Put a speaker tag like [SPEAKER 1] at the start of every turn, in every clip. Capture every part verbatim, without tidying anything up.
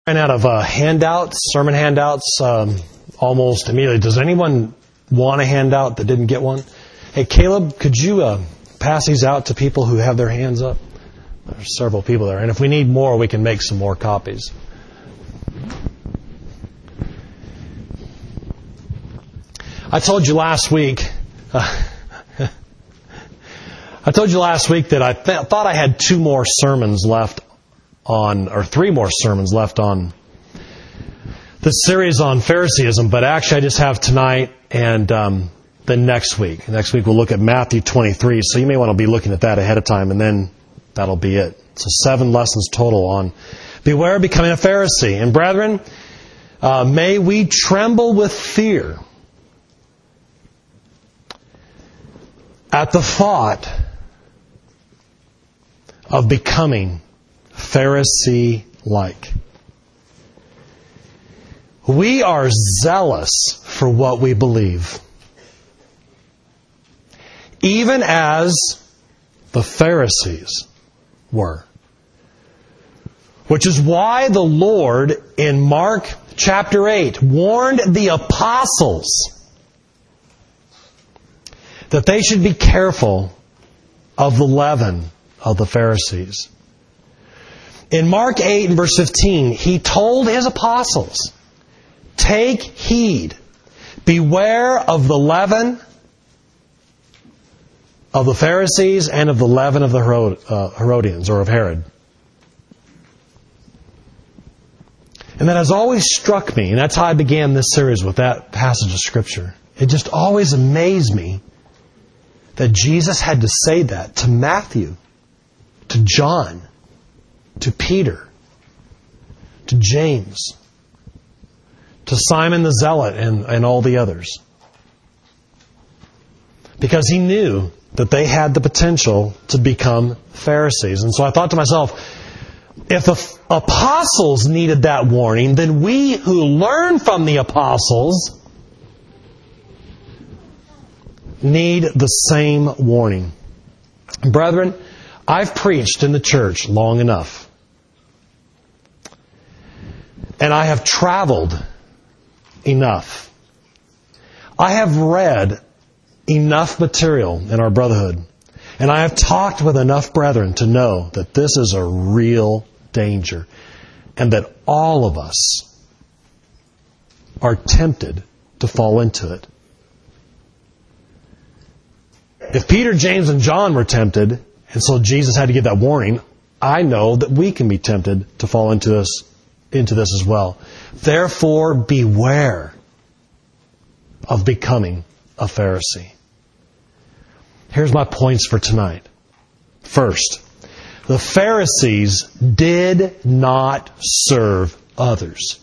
[SPEAKER 1] Ran out of uh, handouts, sermon handouts, um, almost immediately. Does anyone want a handout that didn't get one? Hey, Caleb, could you uh, pass these out to people who have their hands up? There's several people there. And if we need more, we can make some more copies. I told you last week... Uh, I told you last week that I th- thought I had two more sermons left on, or three more sermons left on this series on Phariseeism, but actually I just have tonight and um, then next week. Next week we'll look at Matthew twenty-three, so you may want to be looking at that ahead of time, and then that'll be it. So seven lessons total on beware of becoming a Pharisee. And brethren, uh, may we tremble with fear at the thought of becoming Pharisee-like. We are zealous for what we believe, even as the Pharisees were. Which is why the Lord in Mark chapter eight warned the apostles that they should be careful of the leaven of the Pharisees. In Mark eight and verse fifteen, He told His apostles, take heed, beware of the leaven of the Pharisees and of the leaven of the Herodians, or of Herod. And that has always struck me, and that's how I began this series with that passage of Scripture. It just always amazed me that Jesus had to say that to Matthew, to John, to Peter, to James, to Simon the Zealot, and, and all the others. Because He knew that they had the potential to become Pharisees. And so I thought to myself, if the apostles needed that warning, then we who learn from the apostles need the same warning. Brethren, I've preached in the church long enough. And I have traveled enough. I have read enough material in our brotherhood. And I have talked with enough brethren to know that this is a real danger. And that all of us are tempted to fall into it. If Peter, James, and John were tempted, and so Jesus had to give that warning, I know that we can be tempted to fall into this, into this as well. Therefore, beware of becoming a Pharisee. Here's my points for tonight. First, the Pharisees did not serve others.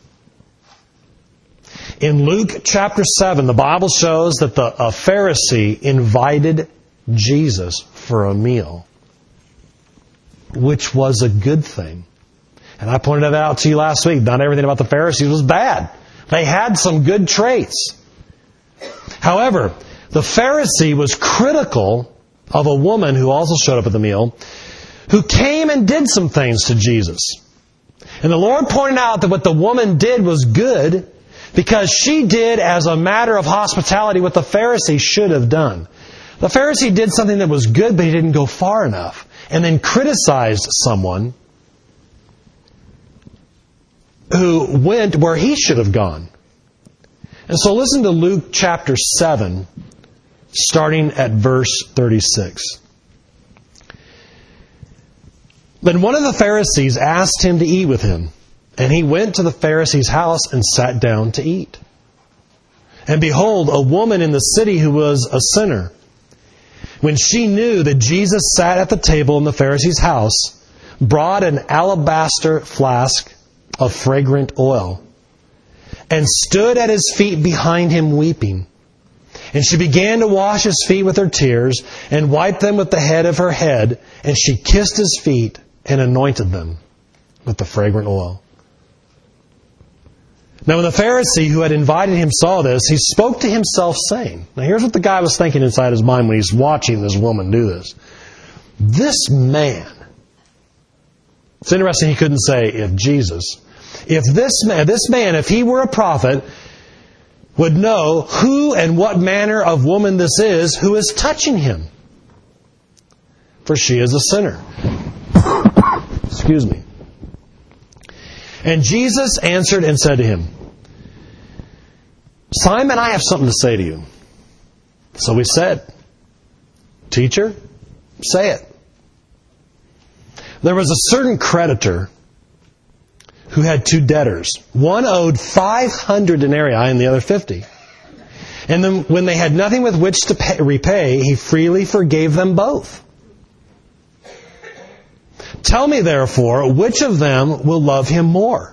[SPEAKER 1] In Luke chapter seven, the Bible shows that the, a Pharisee invited Jesus for a meal, which was a good thing. And I pointed that out to you last week. Not everything about the Pharisees was bad. They had some good traits. However, the Pharisee was critical of a woman who also showed up at the meal, who came and did some things to Jesus. And the Lord pointed out that what the woman did was good, because she did, as a matter of hospitality, what the Pharisee should have done. The Pharisee did something that was good, but he didn't go far enough. And then criticized someone who went where he should have gone. And so listen to Luke chapter seven, starting at verse thirty-six. Then one of the Pharisees asked him to eat with him. And he went to the Pharisee's house and sat down to eat. And behold, a woman in the city who was a sinner, when she knew that Jesus sat at the table in the Pharisee's house, brought an alabaster flask of fragrant oil, and stood at His feet behind Him weeping. And she began to wash His feet with her tears, and wiped them with the head of her head, and she kissed His feet, and anointed them with the fragrant oil. Now when the Pharisee who had invited him saw this, he spoke to himself, saying... Now here's what the guy was thinking inside his mind when he's watching this woman do this. This man... It's interesting he couldn't say, if Jesus... If this man, this man, if he were a prophet, would know who and what manner of woman this is who is touching him. For she is a sinner. Excuse me. And Jesus answered and said to him, Simon, I have something to say to you. So he said, Teacher, say it. There was a certain creditor who had two debtors. One owed five hundred denarii and the other fifty. And then when they had nothing with which to pay, repay, he freely forgave them both. Tell me, therefore, which of them will love him more?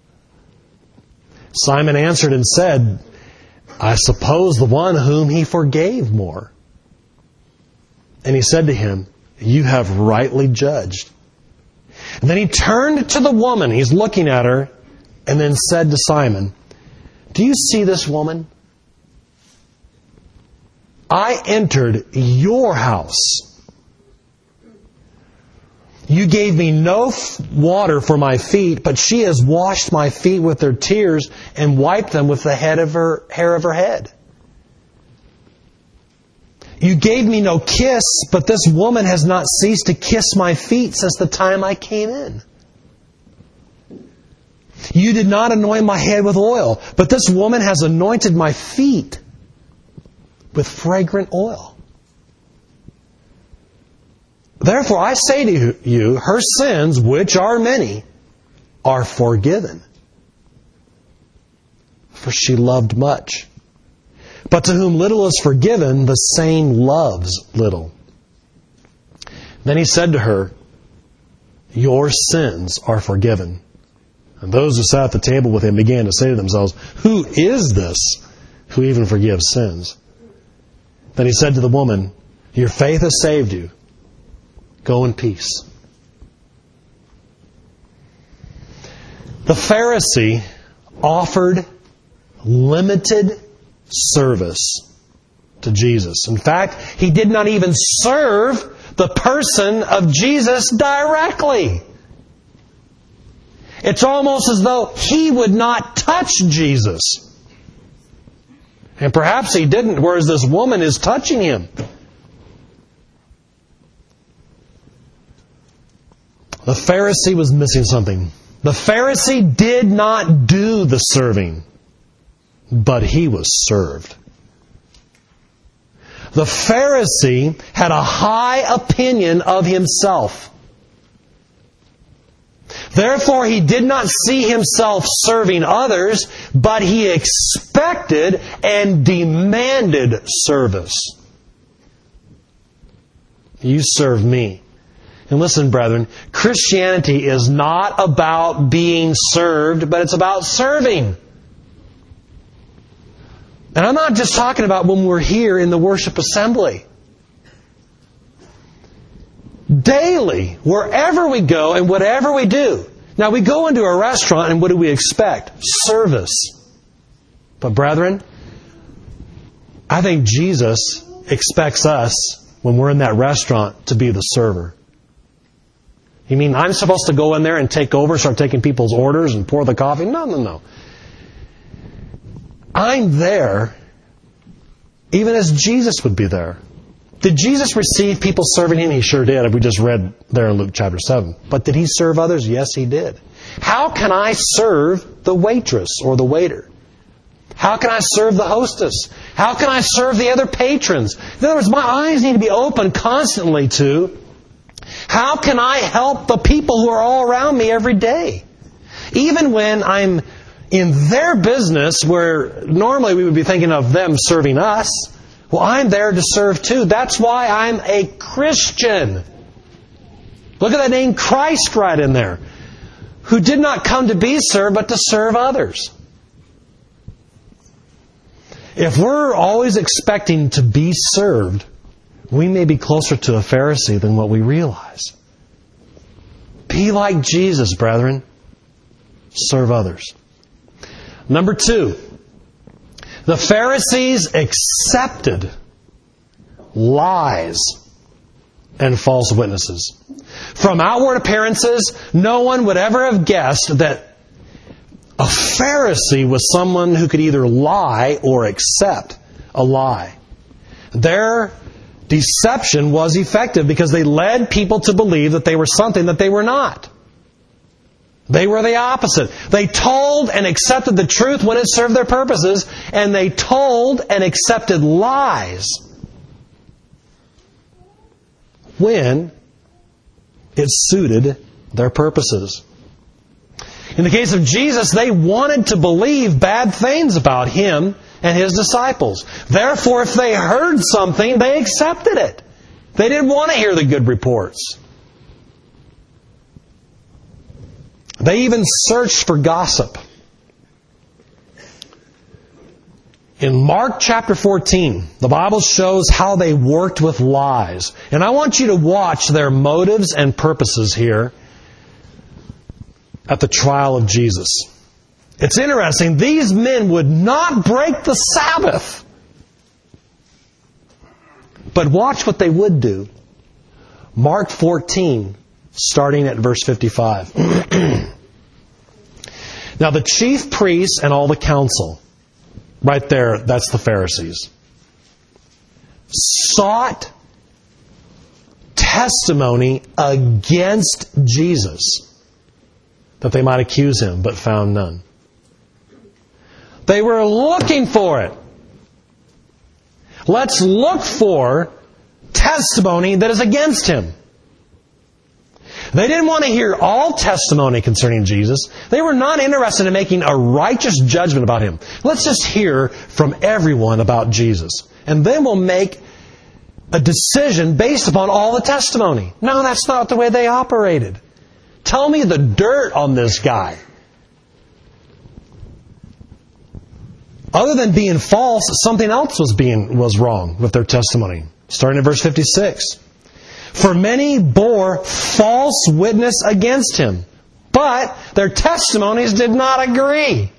[SPEAKER 1] Simon answered and said, I suppose the one whom he forgave more. And he said to him, You have rightly judged. And then he turned to the woman, he's looking at her, and then said to Simon, Do you see this woman? I entered your house. You gave me no water for my feet, but she has washed my feet with her tears and wiped them with the head of her hair of her head. You gave me no kiss, but this woman has not ceased to kiss my feet since the time I came in. You did not anoint my head with oil, but this woman has anointed my feet with fragrant oil. Therefore I say to you, her sins, which are many, are forgiven. For she loved much. But to whom little is forgiven, the same loves little. Then he said to her, Your sins are forgiven. And those who sat at the table with him began to say to themselves, Who is this who even forgives sins? Then he said to the woman, Your faith has saved you. Go in peace. The Pharisee offered limited service to Jesus. In fact, he did not even serve the person of Jesus directly. It's almost as though he would not touch Jesus. And perhaps he didn't, whereas this woman is touching him. The Pharisee was missing something. The Pharisee did not do the serving, but he was served. The Pharisee had a high opinion of himself. Therefore, he did not see himself serving others, but he expected and demanded service. You serve me. And listen, brethren, Christianity is not about being served, but it's about serving. And I'm not just talking about when we're here in the worship assembly. Daily, wherever we go and whatever we do. Now, we go into a restaurant and what do we expect? Service. But brethren, I think Jesus expects us, when we're in that restaurant, to be the server. You mean I'm supposed to go in there and take over, start taking people's orders and pour the coffee? No, no, no. I'm there even as Jesus would be there. Did Jesus receive people serving Him? He sure did. We just read there in Luke chapter seven. But did He serve others? Yes, He did. How can I serve the waitress or the waiter? How can I serve the hostess? How can I serve the other patrons? In other words, my eyes need to be open constantly to how can I help the people who are all around me every day? Even when I'm in their business where normally we would be thinking of them serving us, well, I'm there to serve too. That's why I'm a Christian. Look at that name, Christ, right in there. Who did not come to be served, but to serve others. If we're always expecting to be served, we may be closer to a Pharisee than what we realize. Be like Jesus, brethren. Serve others. Number two, the Pharisees accepted lies and false witnesses. From outward appearances, no one would ever have guessed that Pharisee was someone who could either lie or accept a lie. Their deception was effective because they led people to believe that they were something that they were not. They were the opposite. They told and accepted the truth when it served their purposes, and they told and accepted lies when it suited their purposes. In the case of Jesus, they wanted to believe bad things about Him and His disciples. Therefore, if they heard something, they accepted it. They didn't want to hear the good reports. They even searched for gossip. In Mark chapter fourteen, the Bible shows how they worked with lies. And I want you to watch their motives and purposes here at the trial of Jesus. It's interesting, these men would not break the Sabbath. But watch what they would do. Mark fourteen, starting at verse fifty-five. Now the chief priests and all the council, right there, that's the Pharisees, sought testimony against Jesus that they might accuse Him, but found none. They were looking for it. Let's look for testimony that is against Him. They didn't want to hear all testimony concerning Jesus. They were not interested in making a righteous judgment about Him. Let's just hear from everyone about Jesus. And then we'll make a decision based upon all the testimony. No, that's not the way they operated. Tell me the dirt on this guy. Other than being false, something else was being was wrong with their testimony. Starting in verse fifty-six. For many bore false witness against Him, but their testimonies did not agree.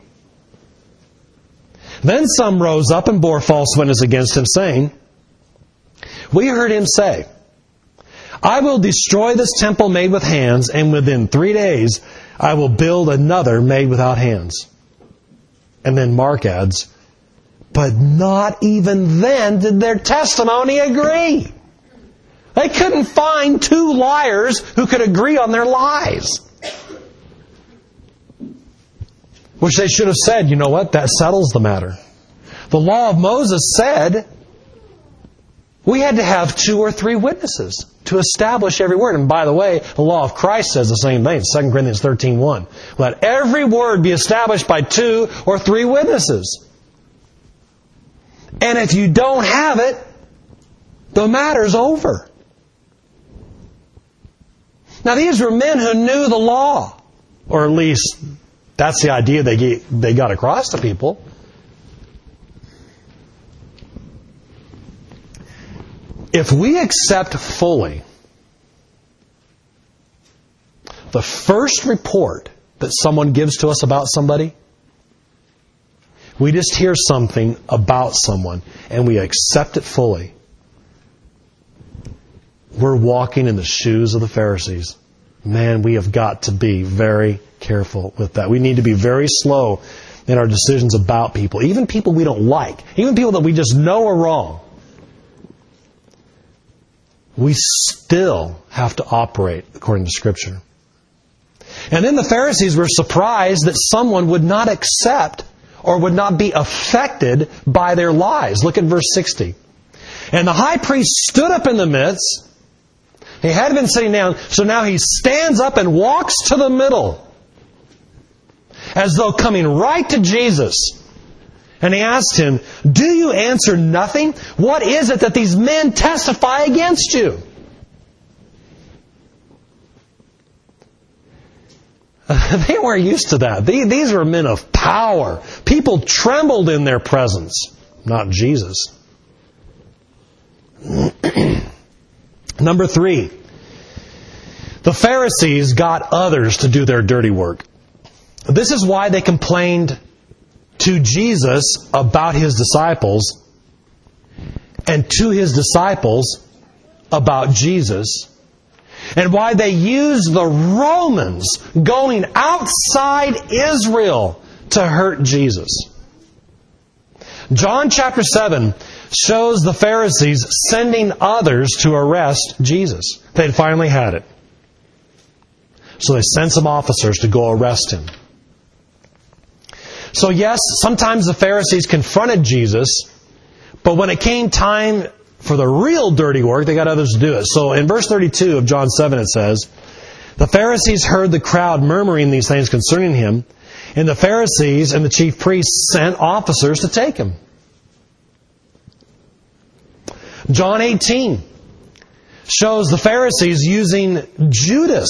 [SPEAKER 1] Then some rose up and bore false witness against Him, saying, We heard Him say, I will destroy this temple made with hands, and within three days I will build another made without hands. And then Mark adds, but not even then did their testimony agree. They couldn't find two liars who could agree on their lies. Which they should have said, you know what, that settles the matter. The law of Moses said we had to have two or three witnesses to establish every word. And by the way, the law of Christ says the same thing. Second Corinthians thirteen one. Let every word be established by two or three witnesses. And if you don't have it, the matter's over. Now these were men who knew the law. Or at least that's the idea they get, they got across to people. If we accept fully the first report that someone gives to us about somebody, we just hear something about someone and we accept it fully, we're walking in the shoes of the Pharisees. Man, we have got to be very careful with that. We need to be very slow in our decisions about people, even people we don't like, even people that we just know are wrong. We still have to operate according to Scripture. And then the Pharisees were surprised that someone would not accept or would not be affected by their lies. Look at verse sixty. And the high priest stood up in the midst. He had been sitting down, so now he stands up and walks to the middle, as though coming right to Jesus. And he asked him, do you answer nothing? What is it that these men testify against you? They weren't used to that. These were men of power. People trembled in their presence, not Jesus. Number three, the Pharisees got others to do their dirty work. This is why they complained to Jesus about His disciples and to His disciples about Jesus, and why they used the Romans going outside Israel to hurt Jesus. John chapter seven shows the Pharisees sending others to arrest Jesus. They'd finally had it. So they sent some officers to go arrest him. So yes, sometimes the Pharisees confronted Jesus, but when it came time for the real dirty work, they got others to do it. So in verse thirty-two of John seven it says, the Pharisees heard the crowd murmuring these things concerning him, and the Pharisees and the chief priests sent officers to take him. John eighteen shows the Pharisees using Judas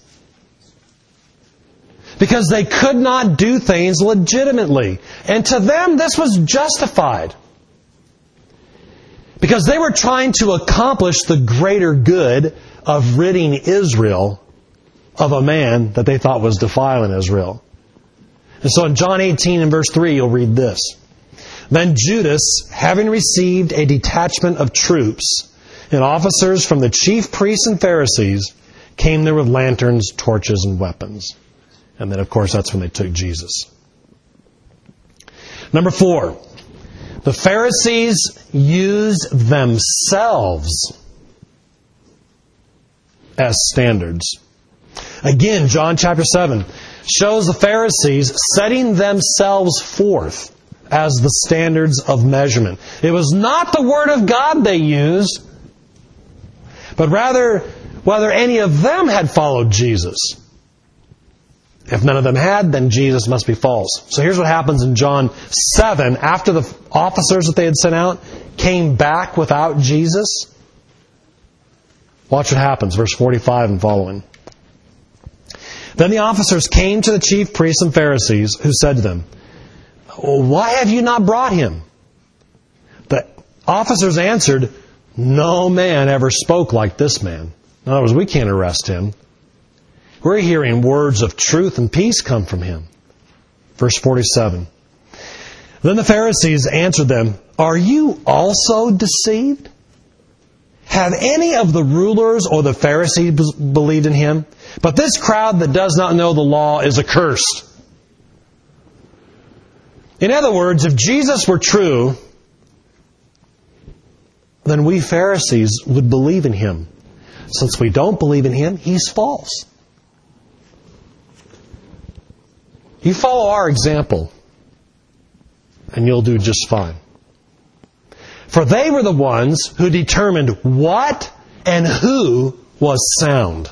[SPEAKER 1] because they could not do things legitimately. And to them, this was justified. Because they were trying to accomplish the greater good of ridding Israel of a man that they thought was defiling Israel. And so in John eighteen and verse three, you'll read this. Then Judas, having received a detachment of troops and officers from the chief priests and Pharisees, came there with lanterns, torches, and weapons. And then, of course, that's when they took Jesus. Number four, the Pharisees used themselves as standards. Again, John chapter seven shows the Pharisees setting themselves forth as the standards of measurement. It was not the Word of God they used, but rather whether any of them had followed Jesus. If none of them had, then Jesus must be false. So here's what happens in John seven. After the officers that they had sent out came back without Jesus, watch what happens. Verse forty-five and following. Then the officers came to the chief priests and Pharisees, who said to them, why have you not brought him? The officers answered, no man ever spoke like this man. In other words, we can't arrest him. We're hearing words of truth and peace come from him. Verse forty-seven. Then the Pharisees answered them, are you also deceived? Have any of the rulers or the Pharisees believed in him? But this crowd that does not know the law is accursed. In other words, if Jesus were true, then we Pharisees would believe in him. Since we don't believe in him, he's false. You follow our example, and you'll do just fine. For they were the ones who determined what and who was sound.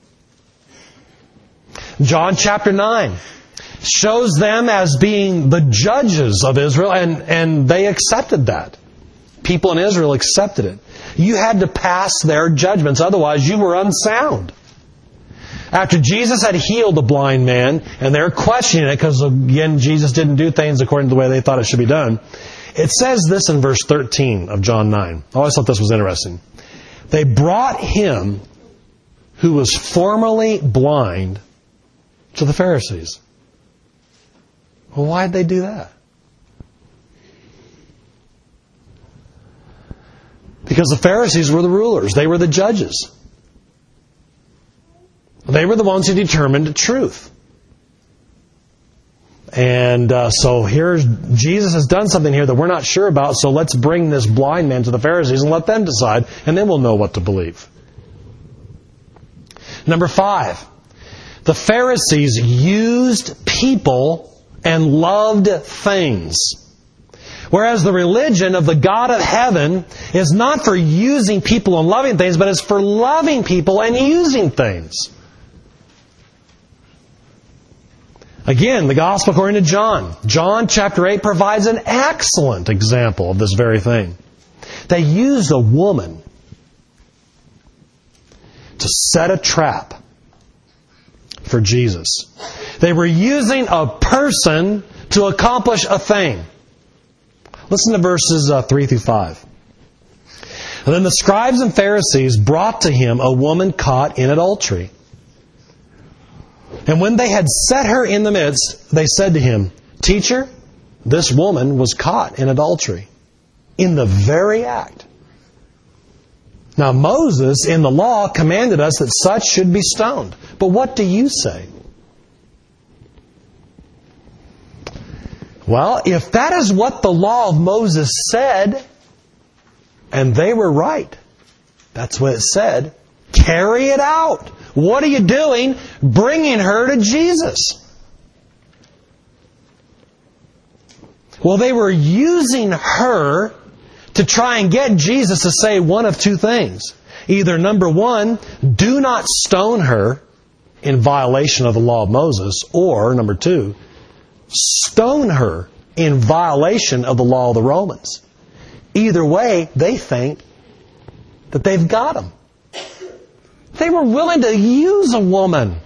[SPEAKER 1] John chapter nine shows them as being the judges of Israel, and, and they accepted that. People in Israel accepted it. You had to pass their judgments, otherwise you were unsound. After Jesus had healed the blind man, and they're questioning it because, again, Jesus didn't do things according to the way they thought it should be done, it says this in verse thirteen of John nine. I always thought this was interesting. They brought him who was formerly blind to the Pharisees. Well, why'd they do that? Because the Pharisees were the rulers. They were the judges. They were the ones who determined truth. And uh, so here, Jesus has done something here that we're not sure about, so let's bring this blind man to the Pharisees and let them decide, and then we'll know what to believe. Number five, the Pharisees used people and loved things. Whereas the religion of the God of heaven is not for using people and loving things, but it's for loving people and using things. Again, the Gospel according to John. John chapter eight provides an excellent example of this very thing. They used a woman to set a trap for Jesus. They were using a person to accomplish a thing. Listen to verses uh, three through five. And then the scribes and Pharisees brought to him a woman caught in adultery. And when they had set her in the midst, they said to him, Teacher, this woman was caught in adultery, in the very act. Now Moses in the law commanded us that such should be stoned. But what do you say? Well, if that is what the law of Moses said, and they were right, that's what it said, carry it out. What are you doing bringing her to Jesus? Well, they were using her to try and get Jesus to say one of two things. Either, number one, do not stone her in violation of the law of Moses, or, number two, stone her in violation of the law of the Romans. Either way, they think that they've got him. They were willing to use a woman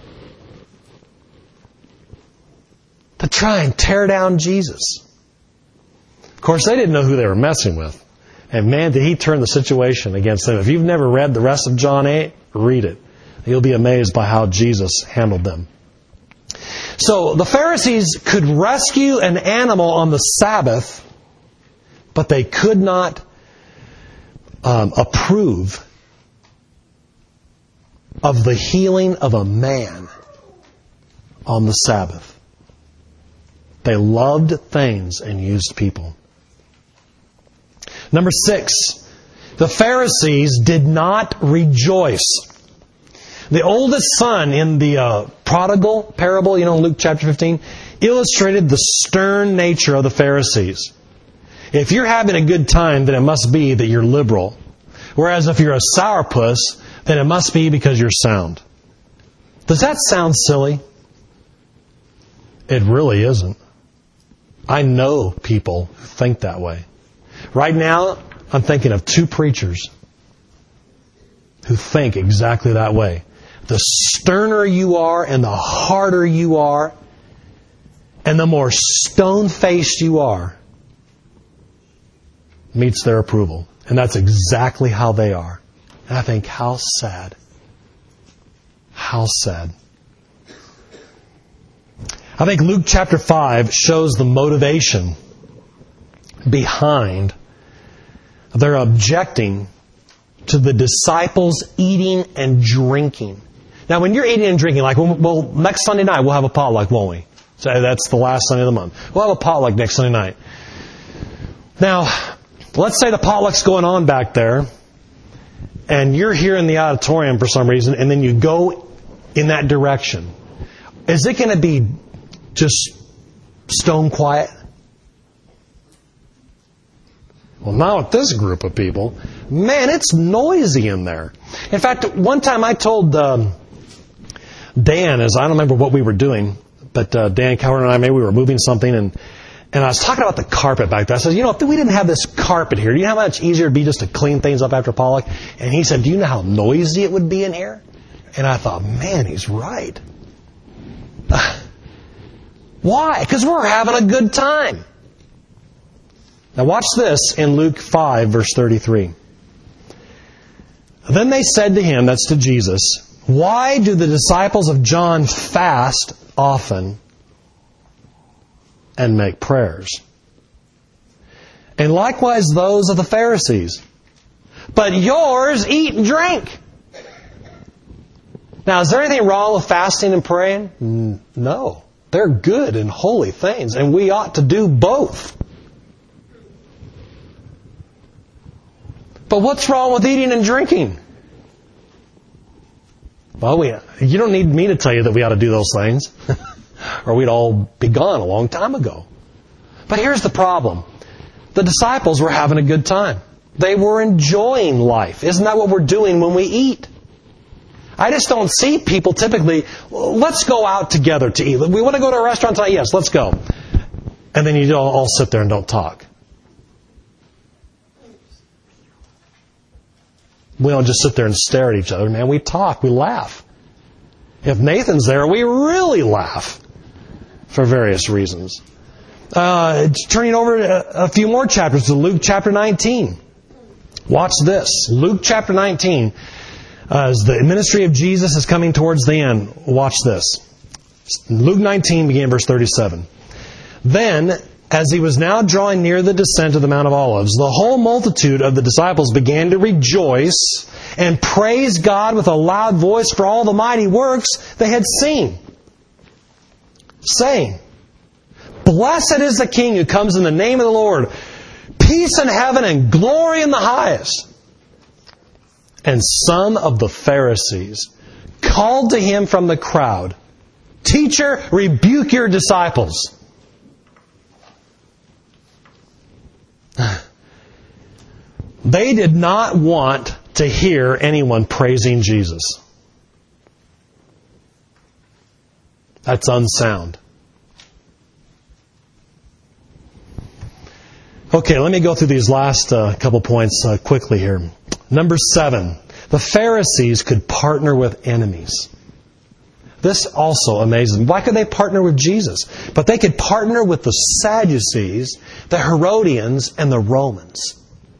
[SPEAKER 1] to try and tear down Jesus. Of course, they didn't know who they were messing with. And man, did he turn the situation against them. If you've never read the rest of John eight, read it. You'll be amazed by how Jesus handled them. So the Pharisees could rescue an animal on the Sabbath, but they could not um, approve of the healing of a man on the Sabbath. They loved things and used people. Number six, the Pharisees did not rejoice. The oldest son in the uh, prodigal parable, you know, in Luke chapter fifteen, illustrated the stern nature of the Pharisees. If you're having a good time, then it must be that you're liberal. Whereas if you're a sourpuss, then it must be because you're sound. Does that sound silly? It really isn't. I know people who think that way. Right now, I'm thinking of two preachers who think exactly that way. The sterner you are and the harder you are and the more stone-faced you are meets their approval. And that's exactly how they are. And I think, how sad. How sad. I think Luke chapter five shows the motivation behind their objecting to the disciples eating and drinking. Now, when you're eating and drinking, like, well, next Sunday night we'll have a potluck, won't we? So that's the last Sunday of the month. We'll have a potluck next Sunday night. Now, let's say the potluck's going on back there, and you're here in the auditorium for some reason, and then you go in that direction. Is it going to be just stone quiet? Well, not with this group of people. Man, it's noisy in there. In fact, one time I told um, Dan, as I don't remember what we were doing, but uh, Dan Coward and I, maybe we were moving something, and and I was talking about the carpet back there. I said, you know, if we didn't have this carpet here, do you know how much easier it'd be just to clean things up after potluck? And he said, do you know how noisy it would be in here? And I thought, man, he's right. Why? Because we're having a good time. Now watch this in Luke five, verse thirty-three. Then they said to him, that's to Jesus, why do the disciples of John fast often and make prayers? And likewise those of the Pharisees. But yours eat and drink. Now, is there anything wrong with fasting and praying? No. They're good and holy things, and we ought to do both. But what's wrong with eating and drinking? Well, we, you don't need me to tell you that we ought to do those things, or we'd all be gone a long time ago. But here's the problem. The disciples were having a good time. They were enjoying life. Isn't that what we're doing when we eat? I just don't see people typically, let's go out together to eat. We want to go to a restaurant tonight? Yes, let's go. And then you all, all sit there and don't talk. We don't just sit there and stare at each other. Man, we talk, we laugh. If Nathan's there, we really laugh for various reasons. Uh, turning over a, a few more chapters to Luke chapter nineteen. Watch this. Luke chapter nineteen. Uh, as the ministry of Jesus is coming towards the end, watch this. Luke nineteen, beginning verse thirty-seven. Then, as he was now drawing near the descent of the Mount of Olives, the whole multitude of the disciples began to rejoice and praise God with a loud voice for all the mighty works they had seen, saying, Blessed is the King who comes in the name of the Lord. Peace in heaven and glory in the highest. And some of the Pharisees called to him from the crowd, Teacher, rebuke your disciples. They did not want to hear anyone praising Jesus. That's unsound. Okay, let me go through these last uh, couple points uh, quickly here. Number seven, the Pharisees could partner with enemies. This also amazes me. Why could they partner with Jesus? But they could partner with the Sadducees, the Herodians, and the Romans.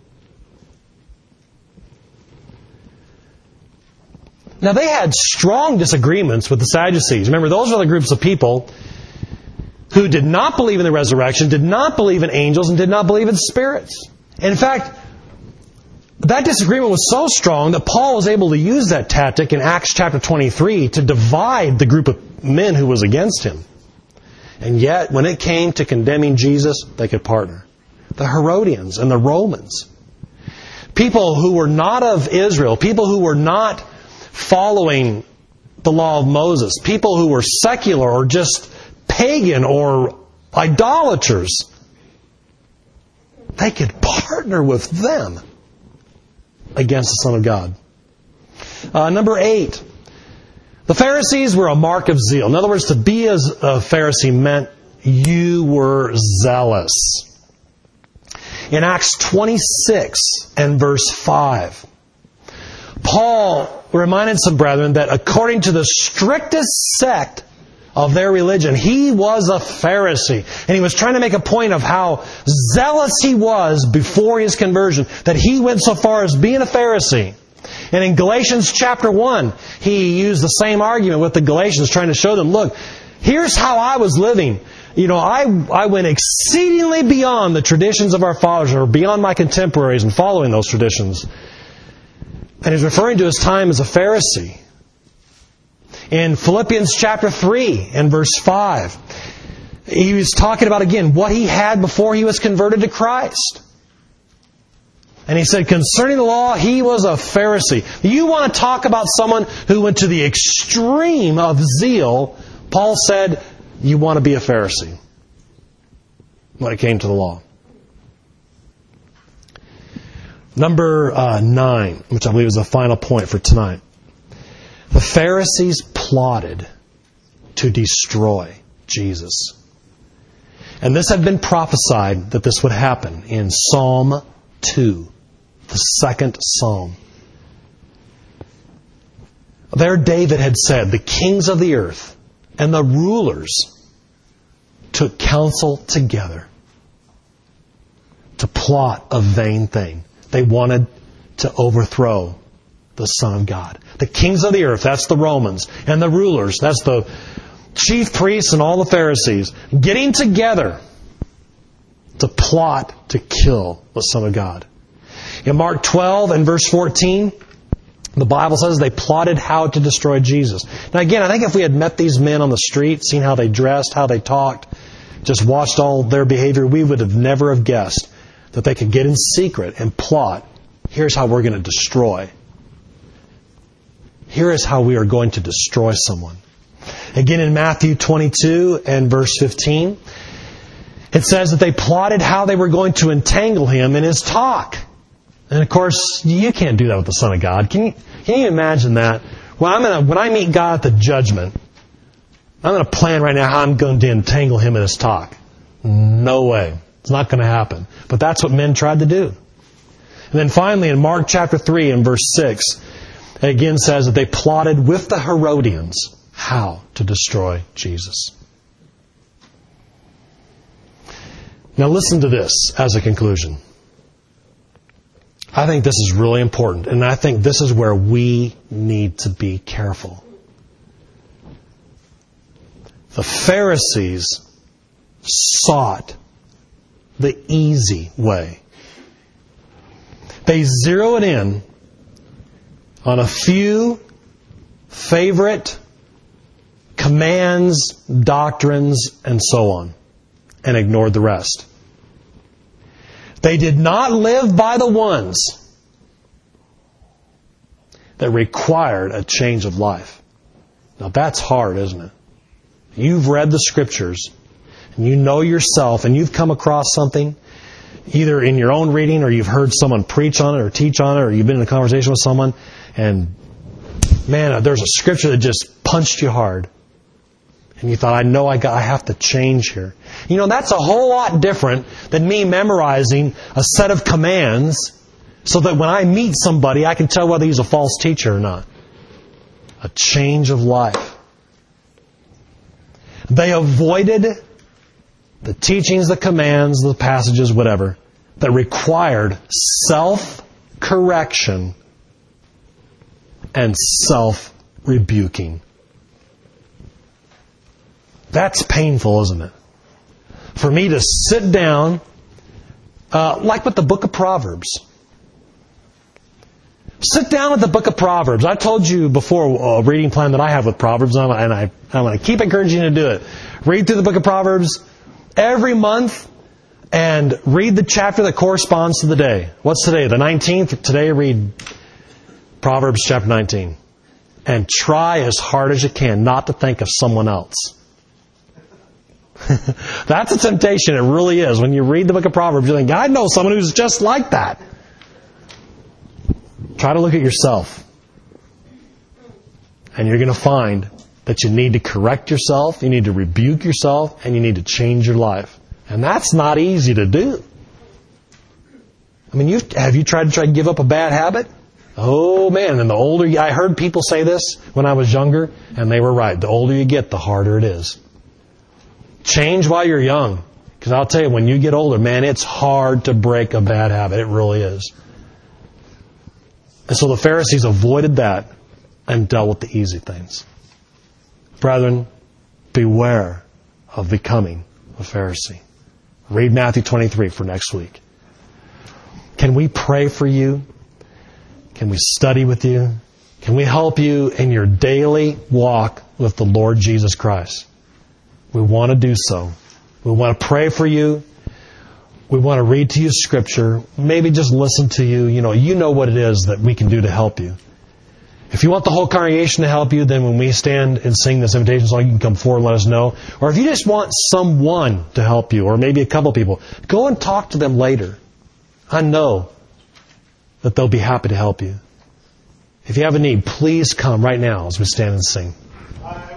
[SPEAKER 1] Now, they had strong disagreements with the Sadducees. Remember, those are the groups of people who did not believe in the resurrection, did not believe in angels, and did not believe in spirits. In fact, that disagreement was so strong that Paul was able to use that tactic in Acts chapter twenty-three to divide the group of men who was against him. And yet, when it came to condemning Jesus, they could partner. The Herodians and the Romans. People who were not of Israel, people who were not following the law of Moses, people who were secular or just pagan or idolaters, they could partner with them against the Son of God. Uh, number eight, the Pharisees were a mark of zeal. In other words, to be a Pharisee meant you were zealous. In Acts twenty-six and verse five, Paul reminded some brethren that according to the strictest sect of their religion, he was a Pharisee. And he was trying to make a point of how zealous he was before his conversion, that he went so far as being a Pharisee. And in Galatians chapter one, he used the same argument with the Galatians, trying to show them, look, here's how I was living. You know, I, I went exceedingly beyond the traditions of our fathers, or beyond my contemporaries in following those traditions. And he's referring to his time as a Pharisee. In Philippians chapter three and verse five, he was talking about, again, what he had before he was converted to Christ. And he said, concerning the law, he was a Pharisee. You want to talk about someone who went to the extreme of zeal? Paul said, you want to be a Pharisee when it came to the law. Number uh, nine, which I believe is the final point for tonight. The Pharisees plotted to destroy Jesus. And this had been prophesied that this would happen in Psalm two, the second Psalm. There David had said, the kings of the earth and the rulers took counsel together to plot a vain thing. They wanted to overthrow the Son of God. The kings of the earth, that's the Romans, and the rulers, that's the chief priests and all the Pharisees, getting together to plot to kill the Son of God. In Mark twelve and verse fourteen, the Bible says they plotted how to destroy Jesus. Now again, I think if we had met these men on the street, seen how they dressed, how they talked, just watched all their behavior, we would have never have guessed that they could get in secret and plot, here's how we're going to destroy. Here is how we are going to destroy someone. Again, in Matthew twenty-two and verse fifteen, it says that they plotted how they were going to entangle him in his talk. And of course, you can't do that with the Son of God. Can you, can you imagine that? When, I'm gonna, when I meet God at the judgment, I'm going to plan right now how I'm going to entangle him in his talk. No way. It's not going to happen. But that's what men tried to do. And then finally, in Mark chapter three and verse six, it again says that they plotted with the Herodians how to destroy Jesus. Now listen to this as a conclusion. I think this is really important, and I think this is where we need to be careful. The Pharisees sought the easy way. They zeroed in on a few favorite commands, doctrines, and so on. and ignored the rest. They did not live by the ones that required a change of life. Now that's hard, isn't it? You've read the Scriptures, and you know yourself, and you've come across something, either in your own reading, or you've heard someone preach on it, or teach on it, or you've been in a conversation with someone, and man, there's a Scripture that just punched you hard. And you thought, I know I got, I have to change here. You know, that's a whole lot different than me memorizing a set of commands so that when I meet somebody, I can tell whether he's a false teacher or not. A change of life. They avoided the teachings, the commands, the passages, whatever, that required self-correction and self-rebuking. That's painful, isn't it? For me to sit down, uh, like with the book of Proverbs. Sit down with the book of Proverbs. I told you before a reading plan that I have with Proverbs, and I, I'm going to keep encouraging you to do it. Read through the book of Proverbs every month and read the chapter that corresponds to the day. What's today? The nineteenth? Today read Proverbs chapter nineteen. And try as hard as you can not to think of someone else. That's a temptation. It really is. When you read the book of Proverbs, you think, I know someone who's just like that. Try to look at yourself. And you're going to find that you need to correct yourself, you need to rebuke yourself, and you need to change your life. And that's not easy to do. I mean, you've, have you tried to try to give up a bad habit? Oh man, and the older you, I heard people say this when I was younger, and they were right. The older you get, the harder it is. Change while you're young. Because I'll tell you, when you get older, man, it's hard to break a bad habit. It really is. And so the Pharisees avoided that and dealt with the easy things. Brethren, beware of becoming a Pharisee. Read Matthew twenty-three for next week. Can we pray for you? Can we study with you? Can we help you in your daily walk with the Lord Jesus Christ? We want to do so. We want to pray for you. We want to read to you Scripture. Maybe just listen to you. You know, you know what it is that we can do to help you. If you want the whole congregation to help you, then when we stand and sing this invitation song, you can come forward and let us know. Or if you just want someone to help you, or maybe a couple people, go and talk to them later. I know that they'll be happy to help you. If you have a need, please come right now as we stand and sing.